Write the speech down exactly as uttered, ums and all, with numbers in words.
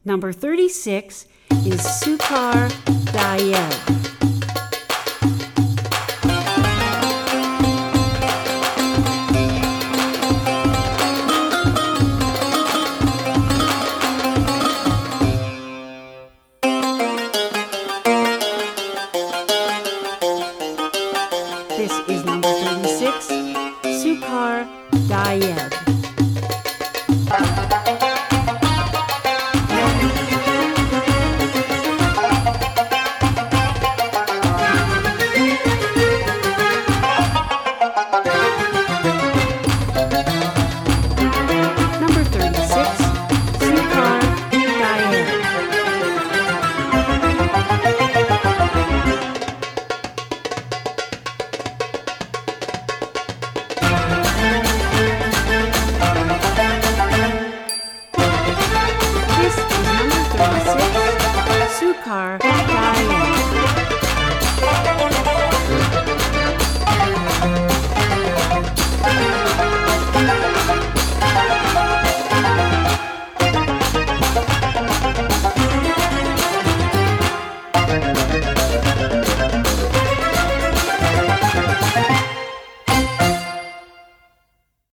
Number thirty-six is Sukar Dayeb. This is number thirty-six, Sukar Dayeb. Number thirty-six, Sukar Dayeb. This is number thirty-six, Sukar Dayeb.